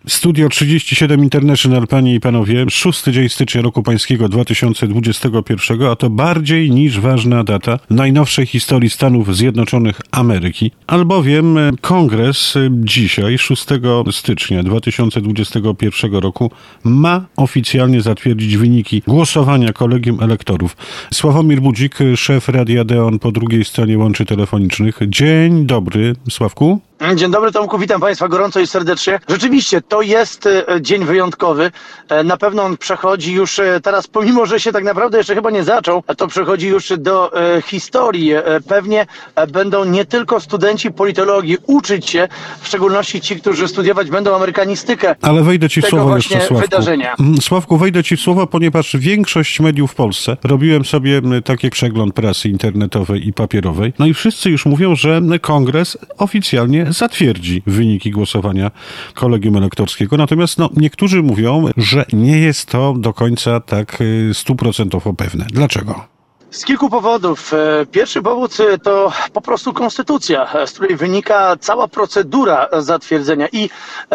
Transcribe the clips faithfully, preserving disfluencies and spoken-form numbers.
Studio trzydzieści siedem International, panie i panowie, szósty dzień stycznia roku pańskiego dwa tysiące dwudziestego pierwszego, a to bardziej niż ważna data najnowszej historii Stanów Zjednoczonych Ameryki, albowiem Kongres dzisiaj, szóstego stycznia dwa tysiące dwudziestego pierwszego roku, ma oficjalnie zatwierdzić wyniki głosowania kolegium elektorów. Sławomir Budzik, szef Radia Deon po drugiej stronie łączy telefonicznych. Dzień dobry, Sławku. Dzień dobry, Tomku, witam Państwa gorąco i serdecznie. Rzeczywiście, to jest dzień wyjątkowy. Na pewno on przechodzi już teraz, pomimo że się tak naprawdę jeszcze chyba nie zaczął, to przechodzi już do historii. Pewnie będą nie tylko studenci politologii uczyć się, w szczególności ci, którzy studiować będą amerykanistykę. Ale wejdę ci w słowo jeszcze, Sławku. Wydarzenia. Sławku, wejdę ci w słowo, ponieważ większość mediów w Polsce, robiłem sobie taki przegląd prasy internetowej i papierowej, no i wszyscy już mówią, że Kongres oficjalnie zatwierdzi wyniki głosowania kolegium elektorskiego. Natomiast no, niektórzy mówią, że nie jest to do końca tak stuprocentowo pewne. Dlaczego? Z kilku powodów. Pierwszy powód to po prostu konstytucja, z której wynika cała procedura zatwierdzenia. I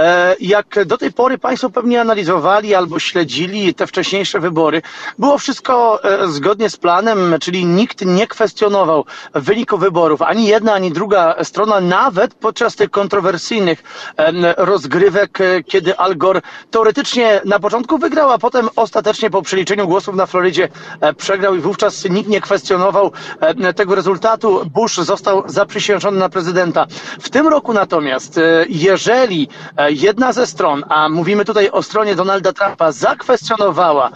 jak do tej pory Państwo pewnie analizowali albo śledzili te wcześniejsze wybory, było wszystko zgodnie z planem, czyli nikt nie kwestionował wyniku wyborów. Ani jedna, ani druga strona, nawet podczas tych kontrowersyjnych rozgrywek, kiedy Al Gore teoretycznie na początku wygrał, a potem ostatecznie po przeliczeniu głosów na Florydzie przegrał i wówczas nikt nie kwestionował tego rezultatu. Bush został zaprzysiężony na prezydenta. W tym roku natomiast, jeżeli jedna ze stron, a mówimy tutaj o stronie Donalda Trumpa, zakwestionowała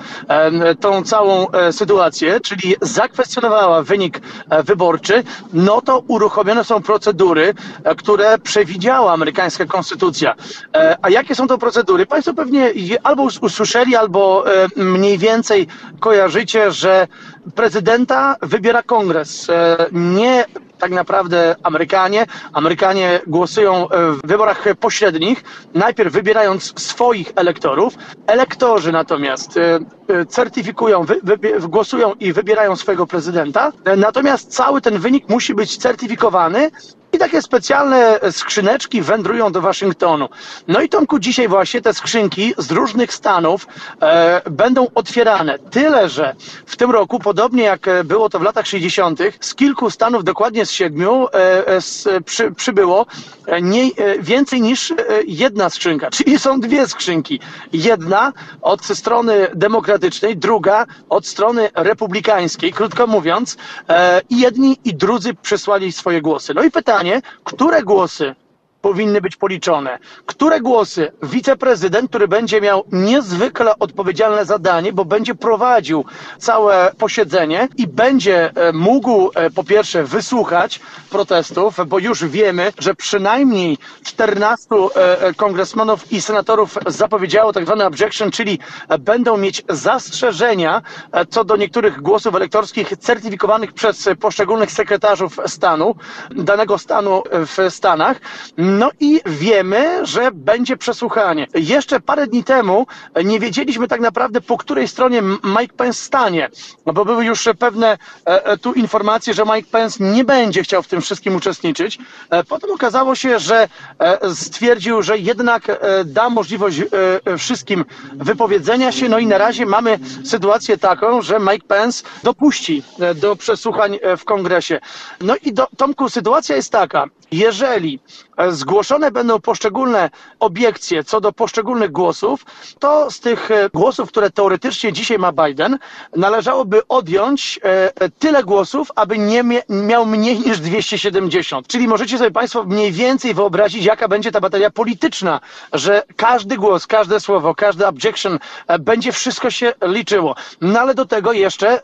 tą całą sytuację, czyli zakwestionowała wynik wyborczy, no to uruchomione są procedury, które przewidziała amerykańska konstytucja. A jakie są to procedury? Państwo pewnie albo usłyszeli, albo mniej więcej kojarzycie, że prezydenta wybiera kongres, nie tak naprawdę Amerykanie. Amerykanie głosują w wyborach pośrednich, najpierw wybierając swoich elektorów. Elektorzy natomiast certyfikują, wy, wy, głosują i wybierają swojego prezydenta. Natomiast cały ten wynik musi być certyfikowany i takie specjalne skrzyneczki wędrują do Waszyngtonu. No i Tomku, dzisiaj właśnie te skrzynki z różnych stanów e, będą otwierane. Tyle, że w tym roku, podobnie jak było to w latach sześćdziesiątych, z kilku stanów, dokładnie z siedmiu, e, z, przy, przybyło nie, e, więcej niż e, jedna skrzynka, czyli są dwie skrzynki. Jedna od strony demokratycznej, druga od strony republikańskiej. Krótko mówiąc, e, i jedni i drudzy przysłali swoje głosy. No i pytanie, które głosy powinny być policzone? Które głosy wiceprezydent, który będzie miał niezwykle odpowiedzialne zadanie, bo będzie prowadził całe posiedzenie i będzie mógł po pierwsze wysłuchać protestów, bo już wiemy, że przynajmniej czternastu kongresmenów i senatorów zapowiedziało tak zwany objection, czyli będą mieć zastrzeżenia co do niektórych głosów elektorskich certyfikowanych przez poszczególnych sekretarzów stanu, danego stanu w Stanach. No i wiemy, że będzie przesłuchanie. Jeszcze parę dni temu nie wiedzieliśmy tak naprawdę, po której stronie Mike Pence stanie, bo były już pewne e, tu informacje, że Mike Pence nie będzie chciał w tym wszystkim uczestniczyć. E, potem okazało się, że e, stwierdził, że jednak e, da możliwość e, wszystkim wypowiedzenia się. No i na razie mamy sytuację taką, że Mike Pence dopuści e, do przesłuchań e, w Kongresie. No i do, Tomku, sytuacja jest taka, jeżeli zgłoszone będą poszczególne obiekcje co do poszczególnych głosów, to z tych głosów, które teoretycznie dzisiaj ma Biden, należałoby odjąć tyle głosów, aby nie miał mniej niż dwieście siedemdziesiąt. Czyli możecie sobie Państwo mniej więcej wyobrazić, jaka będzie ta batalia polityczna, że każdy głos, każde słowo, każdy objection, będzie wszystko się liczyło. No ale do tego jeszcze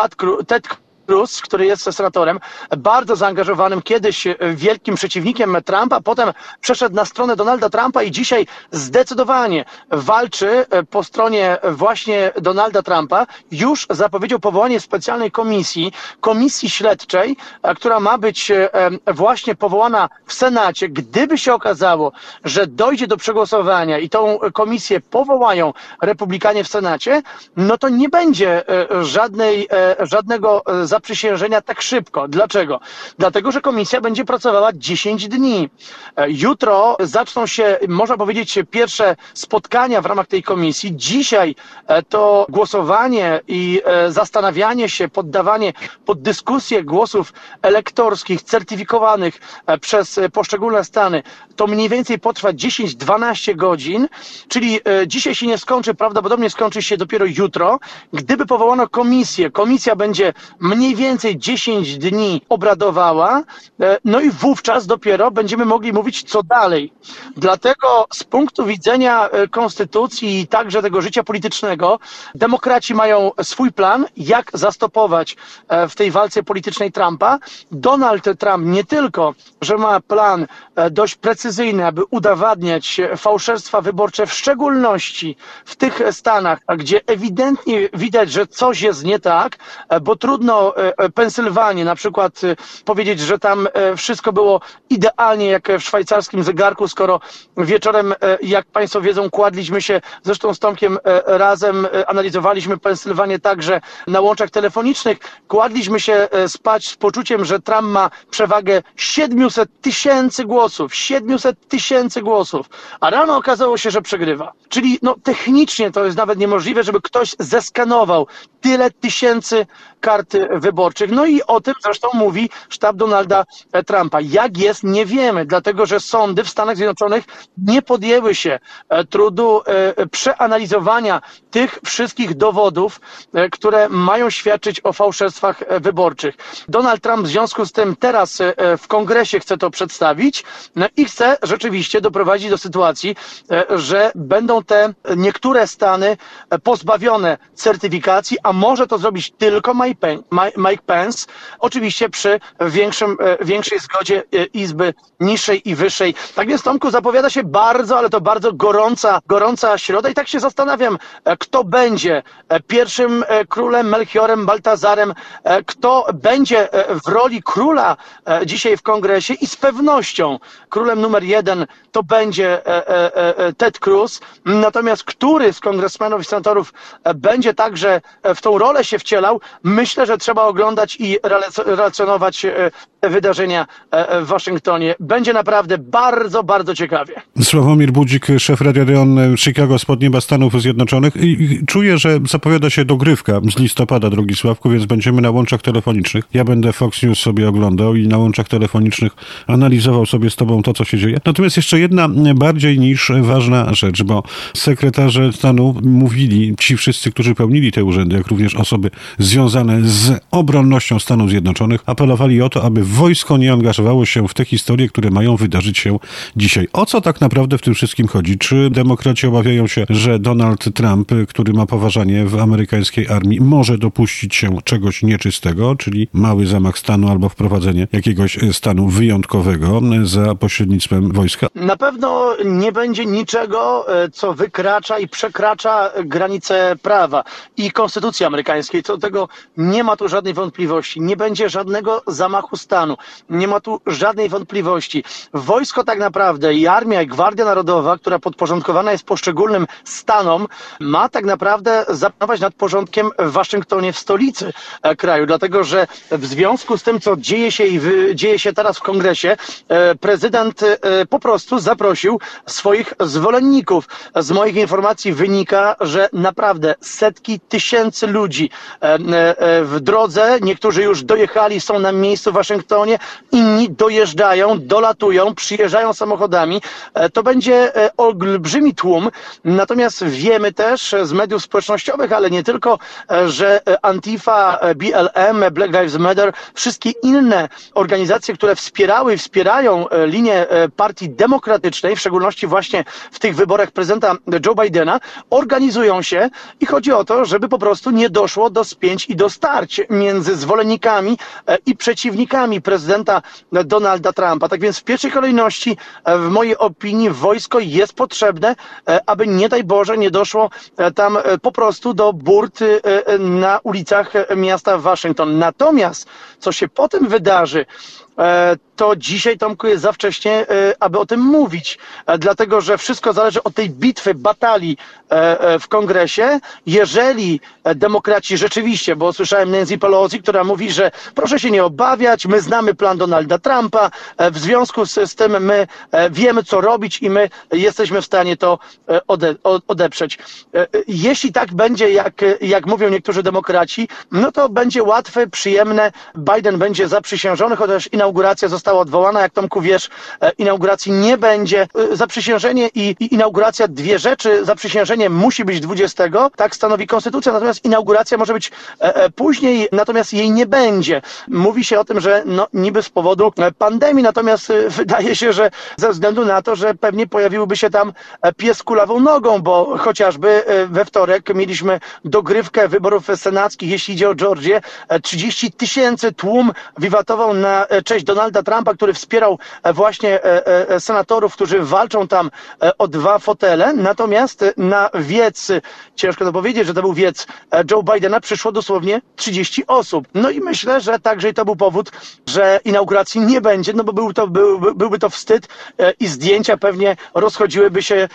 Ted Cruz, który jest senatorem, bardzo zaangażowanym, kiedyś wielkim przeciwnikiem Trumpa, potem przeszedł na stronę Donalda Trumpa i dzisiaj zdecydowanie walczy po stronie właśnie Donalda Trumpa. Już zapowiedział powołanie specjalnej komisji, komisji śledczej, która ma być właśnie powołana w Senacie. Gdyby się okazało, że dojdzie do przegłosowania i tą komisję powołają Republikanie w Senacie, no to nie będzie żadnej, żadnego zaprzysiężenia tak szybko. Dlaczego? Dlatego, że komisja będzie pracowała dziesięć dni. Jutro zaczną się, można powiedzieć, pierwsze spotkania w ramach tej komisji. Dzisiaj to głosowanie i zastanawianie się, poddawanie pod dyskusję głosów elektorskich, certyfikowanych przez poszczególne stany, to mniej więcej potrwa dziesięć do dwunastu godzin, czyli dzisiaj się nie skończy, prawdopodobnie skończy się dopiero jutro. Gdyby powołano komisję, komisja będzie mniej więcej dziesięć dni obradowała, no i wówczas dopiero będziemy mogli mówić, co dalej. Dlatego z punktu widzenia konstytucji i także tego życia politycznego, demokraci mają swój plan, jak zastopować w tej walce politycznej Trumpa. Donald Trump nie tylko, że ma plan dość precyzyjny, aby udowadniać fałszerstwa wyborcze, w szczególności w tych stanach, gdzie ewidentnie widać, że coś jest nie tak, bo trudno Pensylwanię na przykład powiedzieć, że tam wszystko było idealnie jak w szwajcarskim zegarku, skoro wieczorem, jak Państwo wiedzą, kładliśmy się, zresztą z Tomkiem razem analizowaliśmy Pensylwanię także na łączach telefonicznych, kładliśmy się spać z poczuciem, że Trump ma przewagę siedemset tysięcy głosów, siedemset tysięcy głosów, a rano okazało się, że przegrywa. Czyli no, technicznie to jest nawet niemożliwe, żeby ktoś zeskanował tyle tysięcy kart wyborczych. No i o tym zresztą mówi sztab Donalda Trumpa. Jak jest, nie wiemy, dlatego że sądy w Stanach Zjednoczonych nie podjęły się trudu przeanalizowania tych wszystkich dowodów, które mają świadczyć o fałszerstwach wyborczych. Donald Trump w związku z tym teraz w Kongresie chce to przedstawić i chce rzeczywiście doprowadzić do sytuacji, że będą te niektóre stany pozbawione certyfikacji, a może to zrobić tylko Mike Pence, oczywiście przy większym, większej zgodzie Izby niższej i wyższej. Tak więc, Tomku, zapowiada się bardzo, ale to bardzo gorąca, gorąca środa i tak się zastanawiam, kto będzie pierwszym królem Melchiorem Baltazarem, kto będzie w roli króla dzisiaj w Kongresie i z pewnością królem numer jeden to będzie Ted Cruz, natomiast który z kongresmenów i senatorów będzie także w tą rolę się wcielał, myślę, że trzeba oglądać i relacjonować te wydarzenia w Waszyngtonie. Będzie naprawdę bardzo, bardzo ciekawie. Sławomir Budzik, szef Radia Reon Chicago spod nieba Stanów Zjednoczonych. I czuję, że zapowiada się dogrywka z listopada, drogi Sławku, więc będziemy na łączach telefonicznych. Ja będę Fox News sobie oglądał i na łączach telefonicznych analizował sobie z tobą to, co się dzieje. Natomiast jeszcze jedna bardziej niż ważna rzecz, bo sekretarze stanu mówili, ci wszyscy, którzy pełnili te urzędy, jak również osoby związane z obronnością Stanów Zjednoczonych, apelowali o to, aby wojsko nie angażowało się w te historie, które mają wydarzyć się dzisiaj. O co tak naprawdę w tym wszystkim chodzi? Czy demokraci obawiają się, że Donald Trump, który ma poważanie w amerykańskiej armii, może dopuścić się czegoś nieczystego, czyli mały zamach stanu albo wprowadzenie jakiegoś stanu wyjątkowego za pośrednictwem wojska? Na pewno nie będzie niczego, co wykracza i przekracza granice prawa i konstytucji amerykańskiej. Co do tego nie ma tu żadnej wątpliwości. Nie będzie żadnego zamachu stanu. Nie ma tu żadnej wątpliwości. Wojsko tak naprawdę i armia i Gwardia Narodowa, która podporządkowana jest poszczególnym stanom, ma tak naprawdę zapanować nad porządkiem w Waszyngtonie, w stolicy kraju. Dlatego, że w związku z tym, co dzieje się i wy, dzieje się teraz w Kongresie, prezydent po prostu zaprosił swoich zwolenników. Z moich informacji wynika, że naprawdę setki tysięcy ludzi w drodze, niektórzy już dojechali, są na miejscu w Waszyngtonie, inni dojeżdżają, dolatują, przyjeżdżają samochodami. To będzie olbrzymi tłum, natomiast wiemy też z mediów społecznościowych, ale nie tylko, że Antifa, B L M, Black Lives Matter, wszystkie inne organizacje, które wspierały i wspierają linię partii demokratycznej, w szczególności właśnie w tych wyborach prezydenta Joe Bidena, organizują się i chodzi o to, żeby po prostu nie doszło do spięć i do starć między zwolennikami i przeciwnikami prezydenta Donalda Trumpa. Tak więc w pierwszej kolejności, w mojej opinii, wojsko jest potrzebne, aby nie daj Boże nie doszło tam po prostu do burt na ulicach miasta Waszyngton. Natomiast co się potem wydarzy, to dzisiaj, Tomku, jest za wcześnie, aby o tym mówić, dlatego że wszystko zależy od tej bitwy, batalii w Kongresie. Jeżeli demokraci rzeczywiście, bo słyszałem Nancy Pelosi, która mówi, że proszę się nie obawiać, my znamy plan Donalda Trumpa, w związku z, z tym my wiemy, co robić i my jesteśmy w stanie to ode, odeprzeć. Jeśli tak będzie, jak, jak mówią niektórzy demokraci, no to będzie łatwe, przyjemne, Biden będzie zaprzysiężony, chociaż inauguracja została odwołana, jak Tomku wiesz, inauguracji nie będzie. Zaprzysiężenie i, i inauguracja, dwie rzeczy, zaprzysiężenie musi być dwudziestego, tak stanowi konstytucja, natomiast inauguracja może być e, e, później, natomiast jej nie będzie. Mówi się o tym, że no, niby z powodu pandemii, natomiast e, wydaje się, że ze względu na to, że pewnie pojawiłby się tam pies z kulawą nogą, bo chociażby e, we wtorek mieliśmy dogrywkę wyborów senackich, jeśli idzie o Georgię, trzydzieści tysięcy tłum wiwatował na cześć Donalda Trumpa, który wspierał właśnie senatorów, którzy walczą tam o dwa fotele, natomiast na wiec, ciężko to powiedzieć, że to był wiec Joe Bidena, przyszło dosłownie trzydzieści osób. No i myślę, że także i to był powód, że inauguracji nie będzie, no bo był to, był, byłby to wstyd i zdjęcia pewnie rozchodziłyby się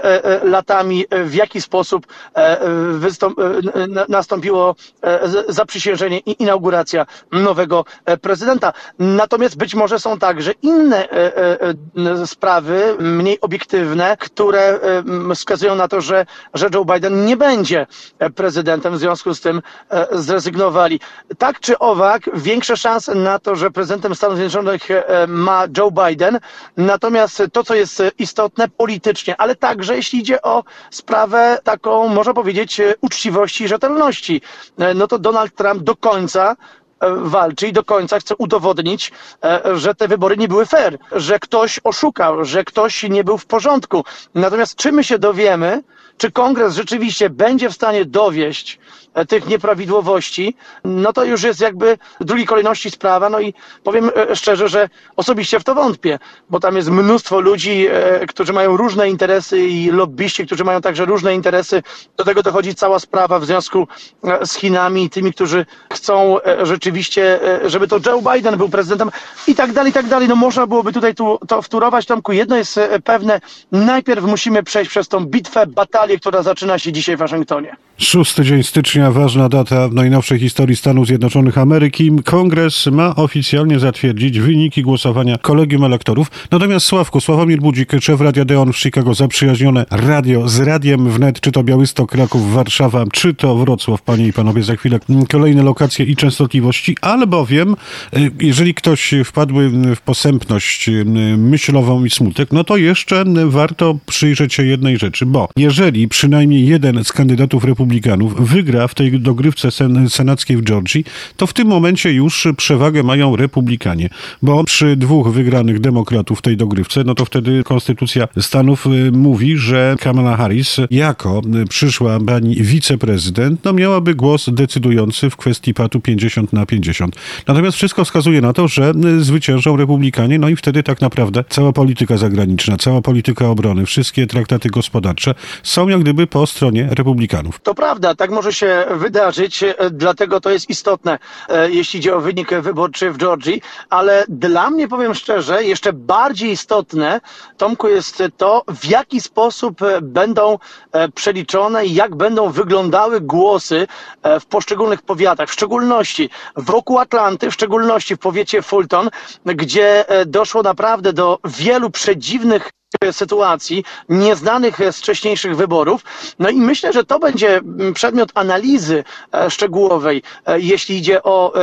latami, w jaki sposób wystąp, nastąpiło zaprzysiężenie i inauguracja nowego prezydenta. Natomiast być może są także inne e, e, sprawy, mniej obiektywne, które e, wskazują na to, że, że Joe Biden nie będzie prezydentem, w związku z tym e, zrezygnowali. Tak czy owak, większe szanse na to, że prezydentem Stanów Zjednoczonych e, ma Joe Biden, natomiast to, co jest istotne politycznie, ale także jeśli idzie o sprawę taką, można powiedzieć, uczciwości i rzetelności, e, no to Donald Trump do końca walczy i do końca chce udowodnić, że te wybory nie były fair, że ktoś oszukał, że ktoś nie był w porządku. Natomiast czy my się dowiemy, czy Kongres rzeczywiście będzie w stanie dowieść tych nieprawidłowości, no to już jest jakby w drugiej kolejności sprawa. No i powiem szczerze, że osobiście w to wątpię, bo tam jest mnóstwo ludzi, którzy mają różne interesy i lobbyści, którzy mają także różne interesy. Do tego dochodzi cała sprawa w związku z Chinami i tymi, którzy chcą rzeczywiście, żeby to Joe Biden był prezydentem i tak dalej, i tak dalej. No można byłoby tutaj tu, to wtórować, Tomku. Jedno jest pewne, najpierw musimy przejść przez tą bitwę, batalię, która zaczyna się dzisiaj w Waszyngtonie. Szósty dzień stycznia, ważna data w najnowszej historii Stanów Zjednoczonych Ameryki. Kongres ma oficjalnie zatwierdzić wyniki głosowania kolegium elektorów. Natomiast Sławku, Sławomir Budzik, szef Radia Deon w Chicago, zaprzyjaźnione radio z Radiem Wnet, czy to Białystok, Kraków, Warszawa, czy to Wrocław, panie i panowie, za chwilę kolejne lokacje i częstotliwości, albowiem jeżeli ktoś wpadły w posępność myślową i smutek, no to jeszcze warto przyjrzeć się jednej rzeczy, bo jeżeli przynajmniej jeden z kandydatów republikanów wygra w tej dogrywce sen- senackiej w Georgii, to w tym momencie już przewagę mają republikanie, bo przy dwóch wygranych demokratów w tej dogrywce, no to wtedy konstytucja Stanów mówi, że Kamala Harris jako przyszła pani wiceprezydent, no miałaby głos decydujący w kwestii patu pięćdziesiąt na pięćdziesiąt. Natomiast wszystko wskazuje na to, że zwyciężą republikanie, no i wtedy tak naprawdę cała polityka zagraniczna, cała polityka obrony, wszystkie traktaty gospodarcze są jak gdyby po stronie republikanów. To prawda, tak może się wydarzyć, dlatego to jest istotne, jeśli idzie o wynik wyborczy w Georgii, ale dla mnie, powiem szczerze, jeszcze bardziej istotne, Tomku, jest to, w jaki sposób będą przeliczone i jak będą wyglądały głosy w poszczególnych powiatach, w szczególności wokół Atlanty, w szczególności w powiecie Fulton, gdzie doszło naprawdę do wielu przedziwnych sytuacji, nieznanych z wcześniejszych wyborów. No i myślę, że to będzie przedmiot analizy szczegółowej, jeśli idzie o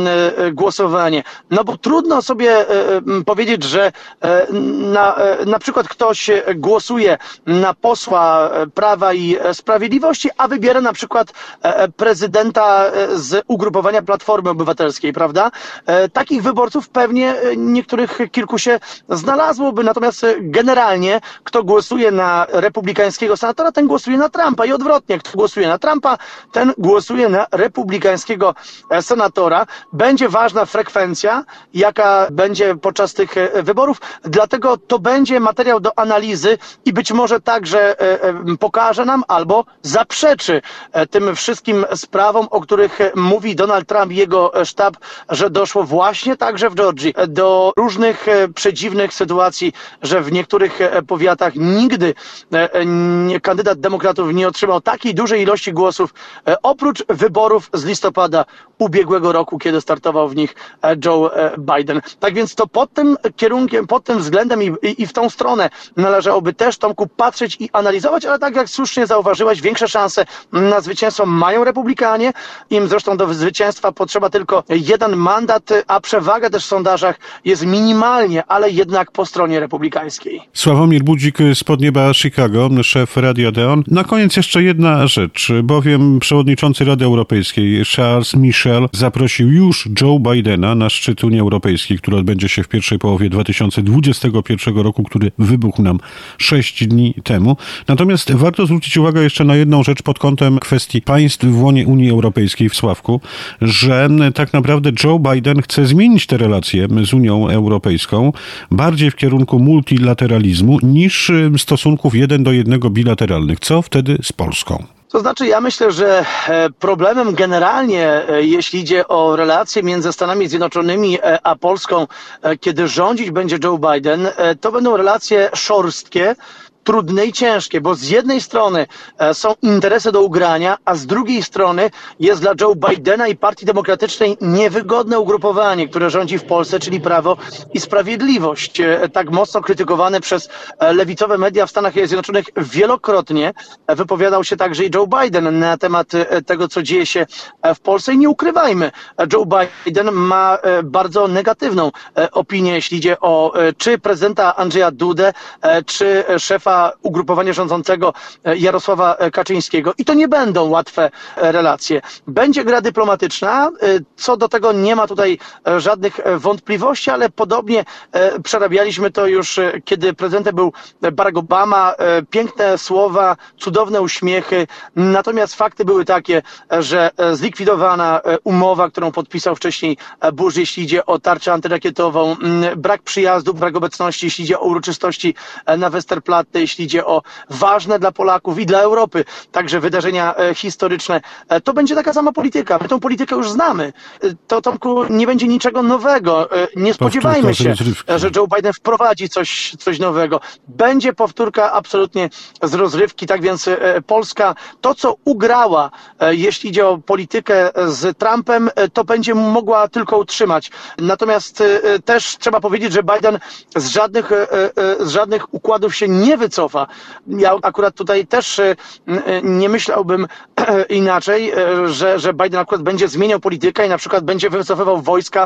głosowanie. No bo trudno sobie powiedzieć, że na, na przykład ktoś głosuje na posła Prawa i Sprawiedliwości, a wybiera na przykład prezydenta z ugrupowania Platformy Obywatelskiej, prawda? Takich wyborców pewnie niektórych kilku się znalazłoby, natomiast generalnie generalnie kto głosuje na republikańskiego senatora, ten głosuje na Trumpa i odwrotnie. Kto głosuje na Trumpa, ten głosuje na republikańskiego senatora. Będzie ważna frekwencja, jaka będzie podczas tych wyborów, dlatego to będzie materiał do analizy i być może także pokaże nam albo zaprzeczy tym wszystkim sprawom, o których mówi Donald Trump i jego sztab, że doszło właśnie także w Georgii do różnych przedziwnych sytuacji, że w niektórych powiatach nigdy kandydat demokratów nie otrzymał takiej dużej ilości głosów, oprócz wyborów z listopada ubiegłego roku, kiedy startował w nich Joe Biden. Tak więc to pod tym kierunkiem, pod tym względem i, i, i w tą stronę należałoby też, Tomku, patrzeć i analizować, ale tak jak słusznie zauważyłeś, większe szanse na zwycięstwo mają republikanie. Im zresztą do zwycięstwa potrzeba tylko jeden mandat, a przewaga też w sondażach jest minimalnie, ale jednak po stronie republikańskiej. Sławomir Budzik z Podnieba Chicago, szef Radia Deon. Na koniec jeszcze jedna rzecz, bowiem przewodniczący Rady Europejskiej Charles Michel zaprosił już Joe Bidena na szczyt Unii Europejskiej, który odbędzie się w pierwszej połowie dwa tysiące dwudziestego pierwszego roku, który wybuchł nam sześć dni temu. Natomiast warto zwrócić uwagę jeszcze na jedną rzecz pod kątem kwestii państw w łonie Unii Europejskiej, w Sławku, że tak naprawdę Joe Biden chce zmienić te relacje z Unią Europejską bardziej w kierunku multilateralizmu niż stosunków jeden do jednego bilateralnych. Co wtedy z Polską? To znaczy, ja myślę, że problemem generalnie, jeśli idzie o relacje między Stanami Zjednoczonymi a Polską, kiedy rządzić będzie Joe Biden, to będą relacje szorstkie, trudne i ciężkie, bo z jednej strony są interesy do ugrania, a z drugiej strony jest dla Joe Bidena i Partii Demokratycznej niewygodne ugrupowanie, które rządzi w Polsce, czyli Prawo i Sprawiedliwość. Tak mocno krytykowane przez lewicowe media w Stanach Zjednoczonych wielokrotnie wypowiadał się także i Joe Biden na temat tego, co dzieje się w Polsce. I nie ukrywajmy, Joe Biden ma bardzo negatywną opinię, jeśli idzie o czy prezydenta Andrzeja Dudę, czy szefa ugrupowania rządzącego Jarosława Kaczyńskiego. I to nie będą łatwe relacje. Będzie gra dyplomatyczna, co do tego nie ma tutaj żadnych wątpliwości, ale podobnie przerabialiśmy to już, kiedy prezydentem był Barack Obama. Piękne słowa, cudowne uśmiechy, natomiast fakty były takie, że zlikwidowana umowa, którą podpisał wcześniej Bush, jeśli idzie o tarczę antyrakietową, brak przyjazdu, brak obecności, jeśli idzie o uroczystości na Westerplatte, jeśli idzie o ważne dla Polaków i dla Europy także wydarzenia historyczne. To będzie taka sama polityka. My tą politykę już znamy. To, Tomku, nie będzie niczego nowego. Nie spodziewajmy się, że Joe Biden wprowadzi coś, coś nowego. Będzie powtórka absolutnie z rozrywki. Tak więc Polska to, co ugrała, jeśli idzie o politykę z Trumpem, to będzie mogła tylko utrzymać. Natomiast też trzeba powiedzieć, że Biden z żadnych, z żadnych układów się nie wycofa. Ja akurat tutaj też nie myślałbym inaczej, że, że Biden akurat będzie zmieniał politykę i na przykład będzie wycofywał wojska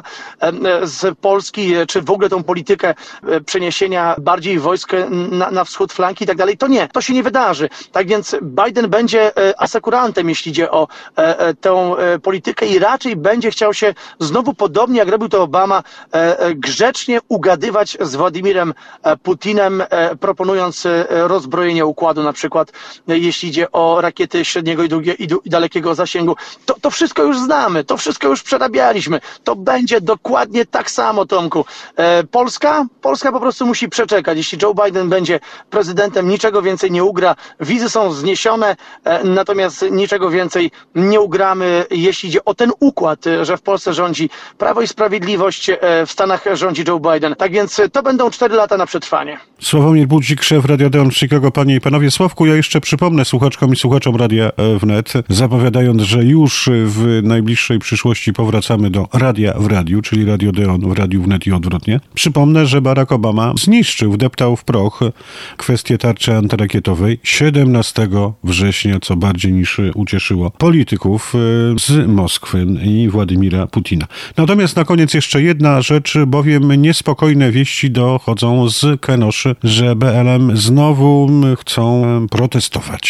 z Polski, czy w ogóle tą politykę przeniesienia bardziej wojsk na, na wschód flanki i tak dalej. To nie, to się nie wydarzy. Tak więc Biden będzie asekurantem, jeśli idzie o tę politykę i raczej będzie chciał się znowu podobnie jak robił to Obama, grzecznie ugadywać z Władimirem Putinem, proponując rozbrojenie układu, na przykład jeśli idzie o rakiety średniego i, długie, i, i dalekiego zasięgu. To, to wszystko już znamy, to wszystko już przerabialiśmy. To będzie dokładnie tak samo, Tomku. E, Polska? Polska po prostu musi przeczekać. Jeśli Joe Biden będzie prezydentem, niczego więcej nie ugra. Wizy są zniesione, e, natomiast niczego więcej nie ugramy, jeśli idzie o ten układ, że w Polsce rządzi Prawo i Sprawiedliwość, e, w Stanach rządzi Joe Biden. Tak więc to będą cztery lata na przetrwanie. Sławomir Budzik, szef Radia Deon Chicago. Panie i panowie, Sławku, ja jeszcze przypomnę słuchaczkom i słuchaczom Radia Wnet, zapowiadając, że już w najbliższej przyszłości powracamy do Radia w Radiu, czyli Radio Deon w Radiu Wnet i odwrotnie. Przypomnę, że Barack Obama zniszczył, wdeptał w proch kwestię tarczy antyrakietowej siedemnastego września, co bardziej niż ucieszyło polityków z Moskwy i Władimira Putina. Natomiast na koniec jeszcze jedna rzecz, bowiem niespokojne wieści dochodzą z Kenoszy, że B L M znowu chcą protestować.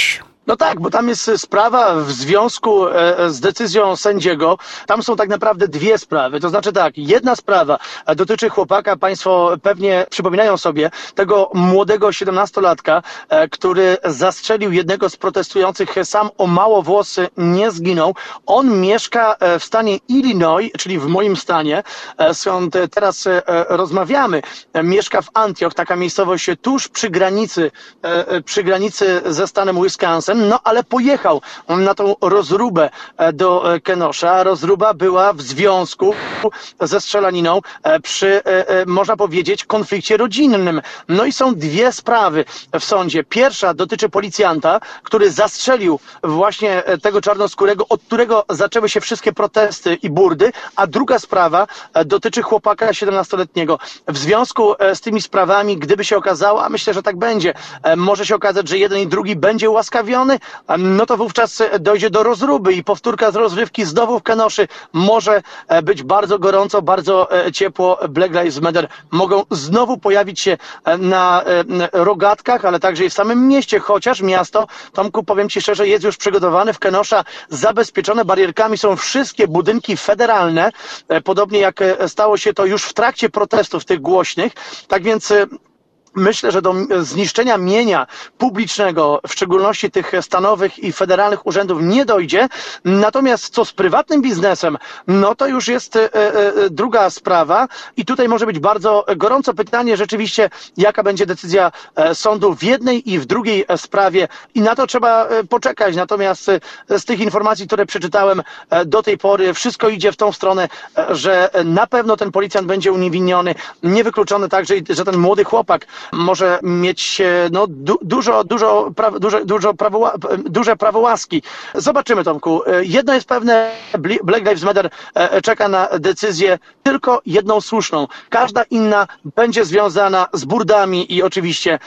No tak, bo tam jest sprawa w związku z decyzją sędziego. Tam są tak naprawdę dwie sprawy. To znaczy tak, jedna sprawa dotyczy chłopaka, państwo pewnie przypominają sobie, tego młodego siedemnastolatka, który zastrzelił jednego z protestujących, sam o mało włosy nie zginął. On mieszka w stanie Illinois, czyli w moim stanie, skąd teraz rozmawiamy. Mieszka w Antioch, taka miejscowość tuż przy granicy, przy granicy ze stanem Wisconsin. No ale pojechał na tą rozróbę do Kenosha. Rozróba była w związku ze strzelaniną przy, można powiedzieć, konflikcie rodzinnym. No i są dwie sprawy w sądzie. Pierwsza dotyczy policjanta, który zastrzelił właśnie tego czarnoskórego, od którego zaczęły się wszystkie protesty i burdy, a druga sprawa dotyczy chłopaka siedemnastoletniego. W związku z tymi sprawami, gdyby się okazało, a myślę, że tak będzie, może się okazać, że jeden i drugi będzie ułaskawiony, no to wówczas dojdzie do rozruby i powtórka z rozrywki znowu w Kenoszy. Może być bardzo gorąco, bardzo ciepło. Black Lives Matter mogą znowu pojawić się na rogatkach, ale także i w samym mieście, chociaż miasto, Tomku, powiem Ci szczerze, jest już przygotowane. W Kenosha zabezpieczone barierkami są wszystkie budynki federalne, podobnie jak stało się to już w trakcie protestów tych głośnych. Tak więc myślę, że do zniszczenia mienia publicznego, w szczególności tych stanowych i federalnych urzędów, nie dojdzie. Natomiast co z prywatnym biznesem, no to już jest e, e, druga sprawa i tutaj może być bardzo gorąco pytanie rzeczywiście, jaka będzie decyzja e, sądu w jednej i w drugiej sprawie i na to trzeba e, poczekać. Natomiast e, z tych informacji, które przeczytałem e, do tej pory, wszystko idzie w tą stronę, e, że na pewno ten policjant będzie uniewinniony. Niewykluczone także, że ten młody chłopak może mieć no, du, dużo, dużo, pra, duże, dużo prawo, duże prawo łaski. Zobaczymy, Tomku. Jedno jest pewne, Black Lives Matter czeka na decyzję tylko jedną słuszną. Każda inna będzie związana z burdami i oczywiście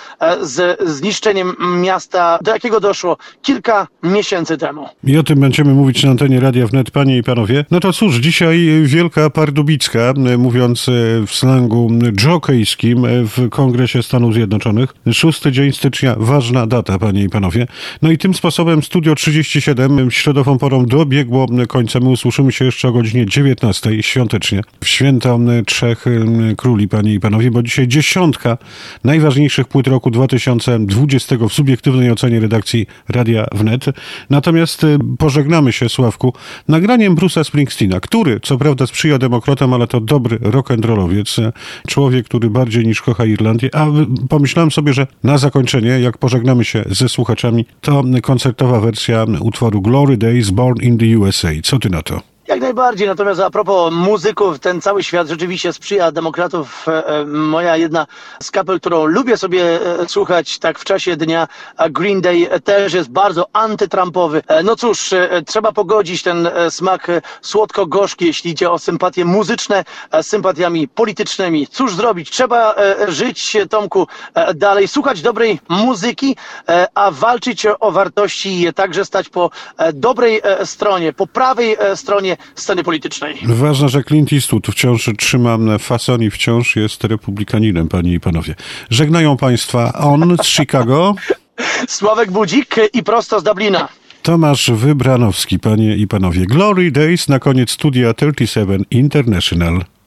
z zniszczeniem miasta, do jakiego doszło kilka miesięcy temu. I o tym będziemy mówić na antenie Radia Wnet, panie i panowie. No to cóż, dzisiaj Wielka Pardubicka, mówiąc w slangu dżokejskim, w Kongresie Stanów Zjednoczonych. Szósty dzień stycznia, ważna data, panie i panowie. No i tym sposobem Studio trzydzieści siedem środową porą dobiegło końca. My usłyszymy się jeszcze o godzinie dziewiętnastej świątecznie w święto Trzech Króli, panie i panowie, bo dzisiaj dziesiątka najważniejszych płyt roku dwa tysiące dwudziestego w subiektywnej ocenie redakcji Radia Wnet. Natomiast pożegnamy się, Sławku, nagraniem Bruce'a Springsteena, który co prawda sprzyja demokratom, ale to dobry rock'n'rollowiec, człowiek, który bardziej niż kocha Irlandię, a pomyślałem sobie, że na zakończenie, jak pożegnamy się ze słuchaczami, to koncertowa wersja utworu Glory Days Born in the U S A. Co ty na to? Jak najbardziej, natomiast a propos muzyków, ten cały świat rzeczywiście sprzyja demokratów. Moja jedna z kapel, którą lubię sobie słuchać tak w czasie dnia, Green Day, też jest bardzo antytrumpowy. No cóż, trzeba pogodzić ten smak słodko-gorzki, jeśli idzie o sympatie muzyczne z sympatiami politycznymi. Cóż zrobić? Trzeba żyć, Tomku, dalej, słuchać dobrej muzyki, a walczyć o wartości i także stać po dobrej stronie, po prawej stronie sceny politycznej. Ważne, że Clint Eastwood wciąż trzyma fason i wciąż jest republikaninem, panie i panowie. Żegnają państwa on z Chicago. Sławek Budzik i prosto z Dublina. Tomasz Wybranowski, panie i panowie. Glory Days na koniec Studia trzydzieści siedem International.